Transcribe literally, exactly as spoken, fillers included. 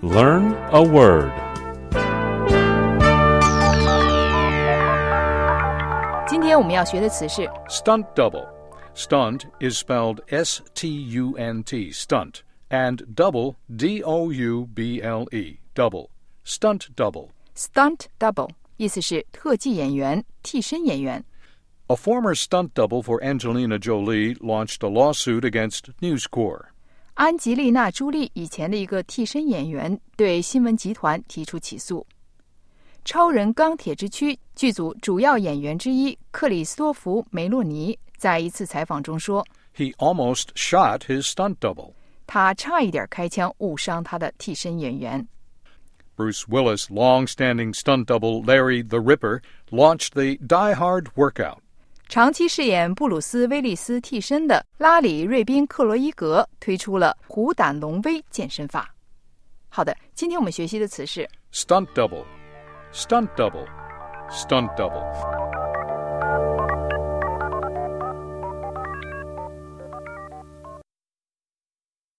Learn a word. 今天我们要学的词是 Stunt double. Stunt is spelled S T U N T, stunt, and double, D O U B L E, double. Stunt double. stunt double 意思是特技演员、替身演员。 A former stunt double for Angelina Jolie launched a lawsuit against News Corp. 安吉丽娜·朱莉以前的一个替身演员对新闻集团提出起诉。超人钢铁之躯剧组主要演员之一克里斯多弗·梅洛尼在一次采访中说 He almost shot his stunt double. 他差一点开枪误伤他的替身演员。 Bruce Willis' long-standing stunt double Larry the Ripper launched the Die Hard workout. 长期饰演布鲁斯·威利斯替身的拉里·瑞宾·克罗伊格推出了虎胆龙威健身法。好的，今天我们学习的词是 Stunt double, stunt double, stunt double.